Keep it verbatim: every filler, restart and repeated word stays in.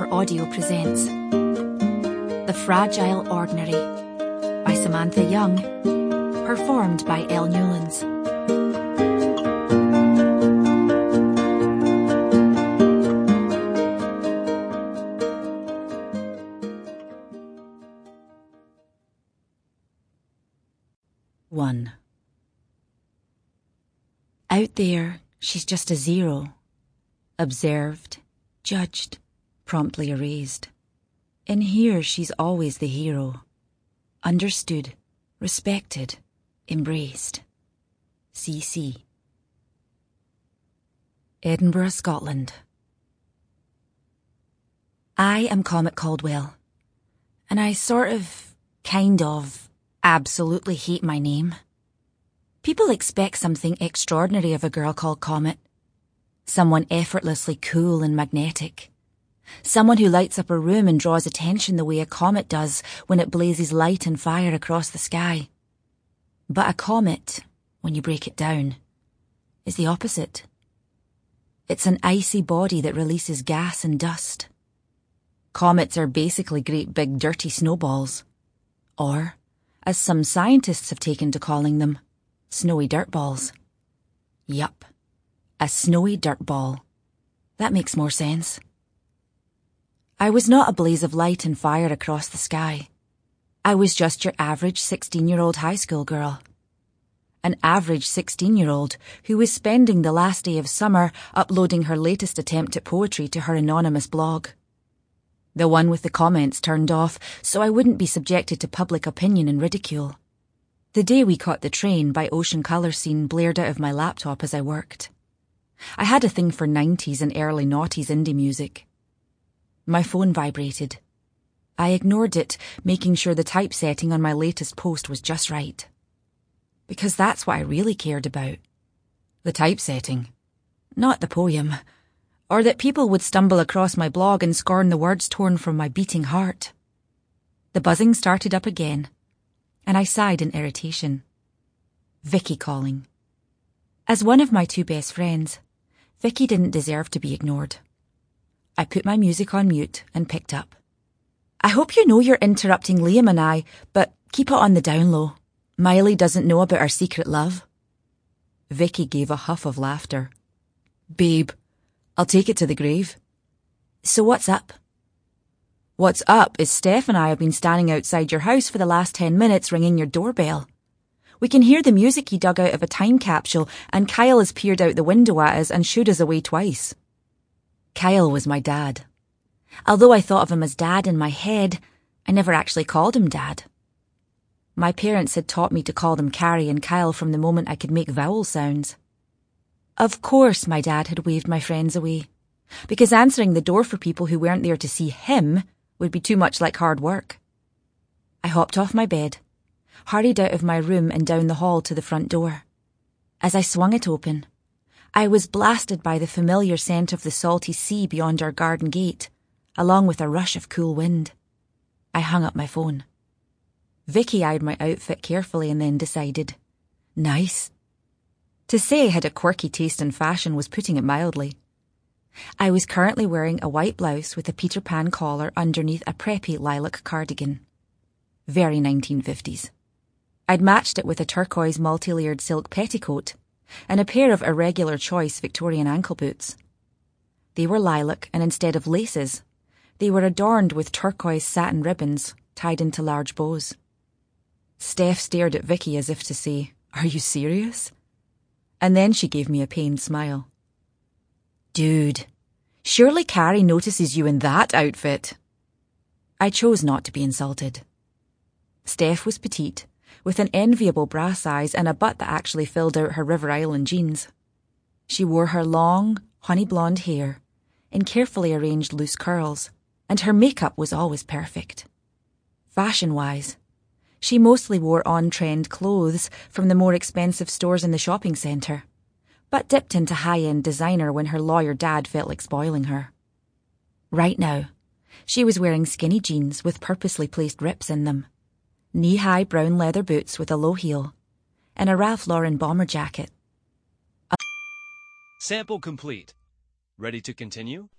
Tower Audio presents The Fragile Ordinary by Samantha Young, performed by Elle Newlands. One. Out there, she's just a zero. Observed, judged, promptly erased. In here, she's always the hero. Understood, respected, embraced. C C. Edinburgh, Scotland. I am Comet Caldwell, and I sort of, kind of, absolutely hate my name. People expect something extraordinary of a girl called Comet. Someone effortlessly cool and magnetic. Someone who lights up a room and draws attention the way a comet does when it blazes light and fire across the sky. But a comet, when you break it down, is the opposite. It's an icy body that releases gas and dust. Comets are basically great big dirty snowballs. Or, as some scientists have taken to calling them, snowy dirtballs. Yup. A snowy dirt ball. That makes more sense. I was not a blaze of light and fire across the sky. I was just your average sixteen-year-old high school girl. An average sixteen-year-old who was spending the last day of summer uploading her latest attempt at poetry to her anonymous blog. The one with the comments turned off so I wouldn't be subjected to public opinion and ridicule. The Day We Caught the Train by Ocean Colour Scene blared out of my laptop as I worked. I had a thing for nineties and early noughties indie music. My phone vibrated. I ignored it, making sure the typesetting on my latest post was just right. Because that's what I really cared about. The typesetting. Not the poem. Or that people would stumble across my blog and scorn the words torn from my beating heart. The buzzing started up again, and I sighed in irritation. Vicky calling. As one of my two best friends, Vicky didn't deserve to be ignored. I put my music on mute and picked up. I hope you know you're interrupting Liam and I, but keep it on the down low. Miley doesn't know about our secret love. Vicky gave a huff of laughter. Babe, I'll take it to the grave. So what's up? What's up is Steph and I have been standing outside your house for the last ten minutes ringing your doorbell. We can hear the music you dug out of a time capsule, and Kyle has peered out the window at us and shooed us away twice. Kyle was my dad. Although I thought of him as Dad in my head, I never actually called him Dad. My parents had taught me to call them Carrie and Kyle from the moment I could make vowel sounds. Of course my dad had waved my friends away, because answering the door for people who weren't there to see him would be too much like hard work. I hopped off my bed, hurried out of my room and down the hall to the front door. As I swung it open, I was blasted by the familiar scent of the salty sea beyond our garden gate, along with a rush of cool wind. I hung up my phone. Vicky eyed my outfit carefully and then decided, nice. To say I had a quirky taste in fashion was putting it mildly. I was currently wearing a white blouse with a Peter Pan collar underneath a preppy lilac cardigan. Very nineteen fifties. I'd matched it with a turquoise multi-layered silk petticoat and a pair of irregular choice Victorian ankle boots. They were lilac, and instead of laces, they were adorned with turquoise satin ribbons tied into large bows. Steph stared at Vicky as if to say, "Are you serious?" And then she gave me a pained smile. Dude, surely Carrie notices you in that outfit. I chose not to be insulted. Steph was petite, with an enviable bra size and a butt that actually filled out her River Island jeans. She wore her long, honey blonde hair in carefully arranged loose curls, and her makeup was always perfect. Fashion-wise, she mostly wore on-trend clothes from the more expensive stores in the shopping centre, but dipped into high-end designer when her lawyer dad felt like spoiling her. Right now, she was wearing skinny jeans with purposely placed rips in them, knee-high brown leather boots with a low heel, and a Ralph Lauren bomber jacket. Sample complete. Ready to continue?